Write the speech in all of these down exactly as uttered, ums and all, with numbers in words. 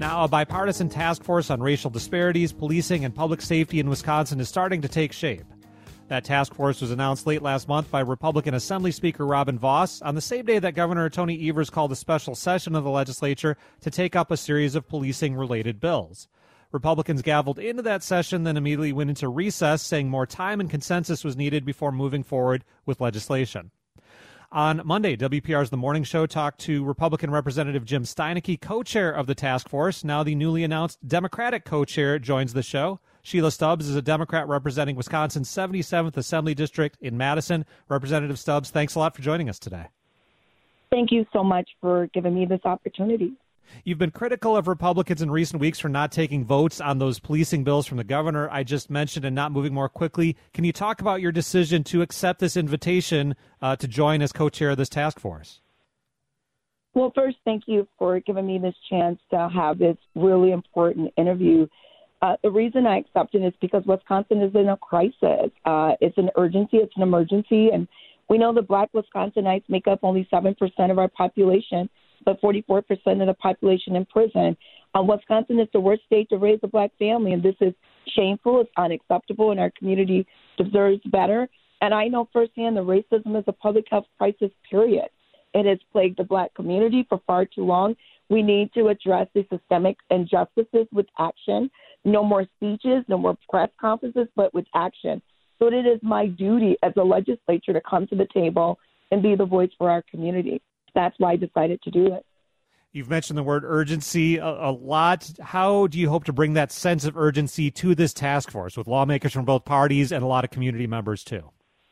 Now, a bipartisan task force on racial disparities, policing, and public safety in Wisconsin is starting to take shape. That task force was announced late last month by Republican Assembly Speaker Robin Vos on the same day that Governor Tony Evers called a special session of the legislature to take up a series of policing-related bills. Republicans gavelled into that session, then immediately went into recess, saying more time and consensus was needed before moving forward with legislation. On Monday, W P R's The Morning Show talked to Republican Representative Jim Steineke, co-chair of the task force. Now the newly announced Democratic co-chair joins the show. Sheila Stubbs is a Democrat representing Wisconsin's seventy-seventh Assembly District in Madison. Representative Stubbs, thanks a lot for joining us today. Thank you so much for giving me this opportunity. You've been critical of Republicans in recent weeks for not taking votes on those policing bills from the governor I just mentioned and not moving more quickly. Can you talk about your decision to accept this invitation uh, to join as co-chair of this task force? Well, first, thank you for giving me this chance to have this really important interview. Uh, the reason I accepted it is because Wisconsin is in a crisis. Uh, it's an urgency, it's an emergency, and we know the Black Wisconsinites make up only seven percent of our population, but forty-four percent of the population in prison. Uh, Wisconsin is the worst state to raise a Black family, and this is shameful. It's unacceptable, and our community deserves better. And I know firsthand that racism is a public health crisis, period. It has plagued the Black community for far too long. We need to address the systemic injustices with action. No more speeches, no more press conferences, but with action. So it is my duty as a legislature to come to the table and be the voice for our community. That's why I decided to do it. You've mentioned the word urgency a, a lot. How do you hope to bring that sense of urgency to this task force with lawmakers from both parties and a lot of community members too?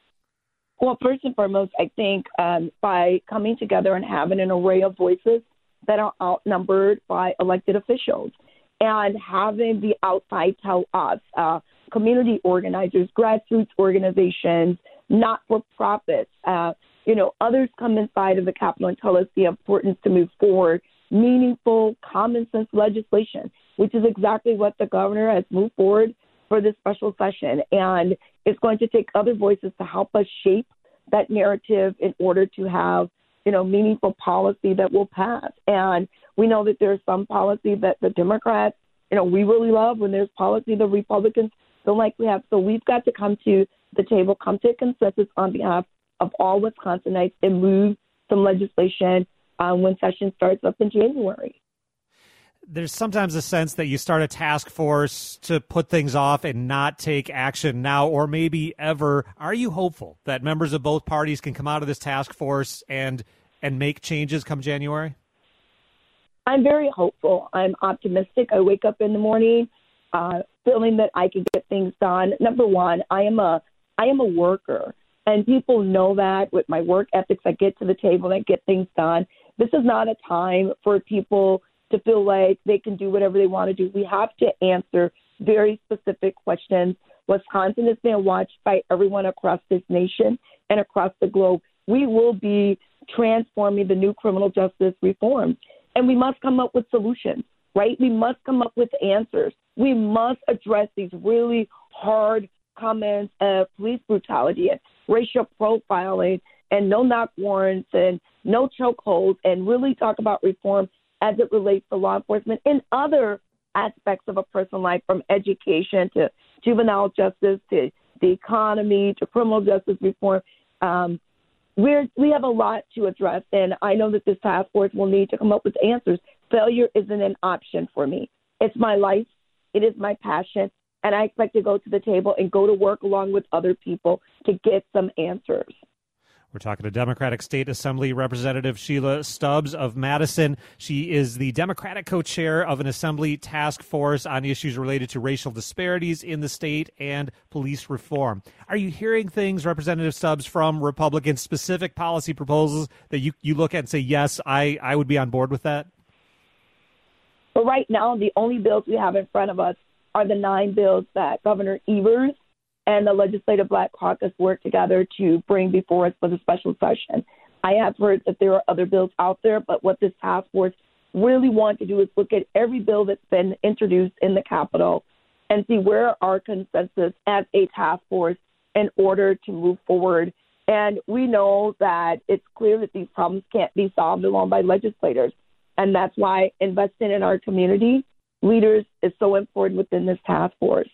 Well, first and foremost, I think um, by coming together and having an array of voices that are outnumbered by elected officials and having the outside tell us, uh, community organizers, grassroots organizations, not-for-profits, uh, you know, others come inside of the Capitol and tell us the importance to move forward meaningful, common-sense legislation, which is exactly what the governor has moved forward for this special session. And it's going to take other voices to help us shape that narrative in order to have, you know, meaningful policy that will pass. And we know that there's some policy that the Democrats, you know, we really love when there's policy the Republicans don't like we have. So we've got to come to the table, come to a consensus on behalf of all Wisconsinites and move some legislation uh, when session starts up in January. There's sometimes a sense that you start a task force to put things off and not take action now or maybe ever. Are you hopeful that members of both parties can come out of this task force and and make changes come January? I'm very hopeful. I'm optimistic. I wake up in the morning uh, feeling that I can get things done. Number one, I am a I am a worker, and people know that with my work ethics. I get to the table and I get things done. This is not a time for people to feel like they can do whatever they want to do. We have to answer very specific questions. Wisconsin is being watched by everyone across this nation and across the globe. We will be transforming the new criminal justice reform, and we must come up with solutions, right? We must come up with answers. We must address these really hard comments of police brutality and racial profiling and no-knock warrants and no chokeholds, and really talk about reform as it relates to law enforcement and other aspects of a person's life, from education to juvenile justice to the economy to criminal justice reform. Um, we're, we have a lot to address, and I know that this task force will need to come up with answers. Failure isn't an option for me. It's my life. It is my passion, and I expect to go to the table and go to work along with other people to get some answers. We're talking to Democratic State Assembly Representative Sheila Stubbs of Madison. She is the Democratic co-chair of an Assembly task force on issues related to racial disparities in the state and police reform. Are you hearing things, Representative Stubbs, from Republicans, specific policy proposals that you, you look at and say, yes, I, I would be on board with that? But right now, the only bills we have in front of us are the nine bills that Governor Evers and the Legislative Black Caucus work together to bring before us for the special session. I have heard that there are other bills out there, but what this task force really want to do is look at every bill that's been introduced in the Capitol and see where our consensus as a task force in order to move forward. And we know that it's clear that these problems can't be solved alone by legislators. And that's why investing in our community leaders is so important within this task force.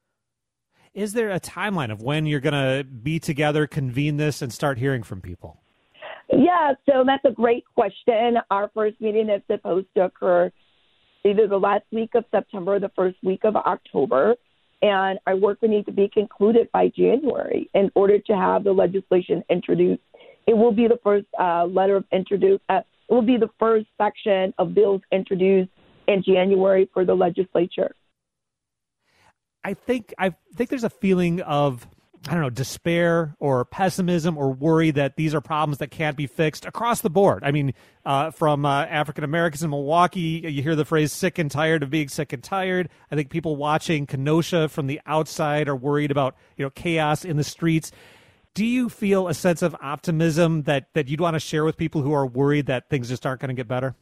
Is there a timeline of when you're going to be together, convene this, and start hearing from people? Yeah, so that's a great question. Our first meeting is supposed to occur either the last week of September or the first week of October, and our work will need to be concluded by January in order to have the legislation introduced. It will be the first uh, letter of introduce. Uh, it will be the first section of bills introduced in January for the legislature. I think I think there's a feeling of, I don't know, despair or pessimism or worry that these are problems that can't be fixed across the board. I mean, uh, from uh, African Americans in Milwaukee, you hear the phrase sick and tired of being sick and tired. I think people watching Kenosha from the outside are worried about, you know, chaos in the streets. Do you feel a sense of optimism that, that you'd want to share with people who are worried that things just aren't going to get better?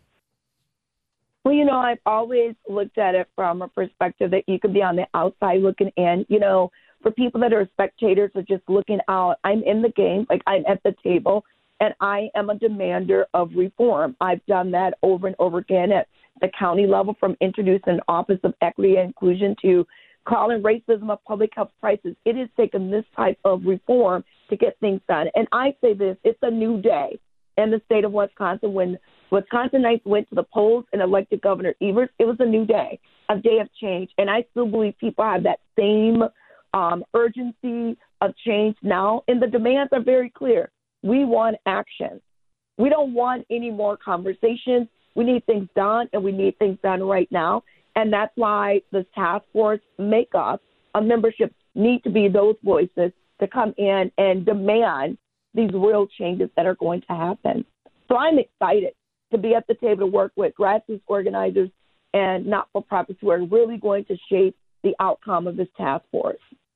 Well, you know, I've always looked at it from a perspective that you could be on the outside looking in. You know, for people that are spectators or just looking out, I'm in the game, like I'm at the table, and I am a demander of reform. I've done that over and over again at the county level, from introducing an Office of Equity and Inclusion to calling racism a public health crisis. It has taken this type of reform to get things done. And I say this, it's a new day in the state of Wisconsin. When Wisconsinites went to the polls and elected Governor Evers, it was a new day, a day of change. And I still believe people have that same um, urgency of change now. And the demands are very clear. We want action. We don't want any more conversations. We need things done, and we need things done right now. And that's why this task force makeup, a membership, need to be those voices to come in and demand these real changes that are going to happen. So I'm excited to be at the table to work with grassroots organizers and not-for-profits who are really going to shape the outcome of this task force.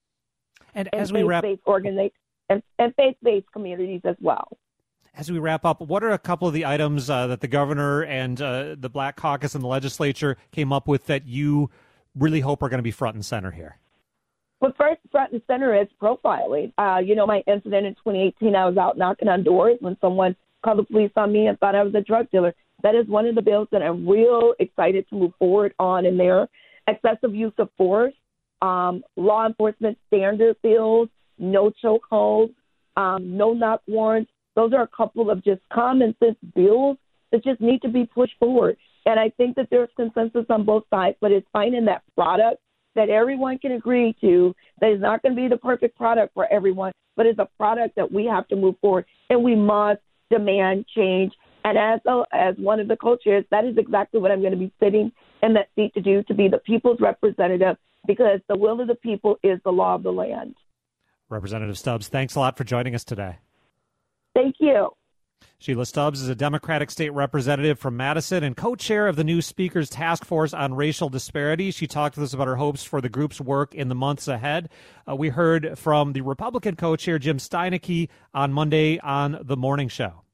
And, and as we wrap, organize, and, and faith-based communities as well. As we wrap up, what are a couple of the items uh, that the governor and uh, the Black Caucus and the legislature came up with that you really hope are going to be front and center here? Well, first, front and center is profiling. Uh, you know, my incident in twenty eighteen, I was out knocking on doors when someone called the police on me and thought I was a drug dealer. That is one of the bills that I'm real excited to move forward on in there. Excessive use of force, um, law enforcement standard bills, no chokeholds, um, no knock warrants. Those are a couple of just common sense bills that just need to be pushed forward. And I think that there's consensus on both sides, but it's finding that product that everyone can agree to, that is not going to be the perfect product for everyone, but it's a product that we have to move forward, and we must demand change. And as a, as one of the co-chairs, that is exactly what I'm going to be sitting in that seat to do, to be the people's representative, because the will of the people is the law of the land. Representative Stubbs, thanks a lot for joining us today. Thank you. Sheila Stubbs is a Democratic state representative from Madison and co-chair of the new Speaker's Task Force on Racial Disparities. She talked to us about her hopes for the group's work in the months ahead. Uh, we heard from the Republican co-chair, Jim Steineke, on Monday on The Morning Show.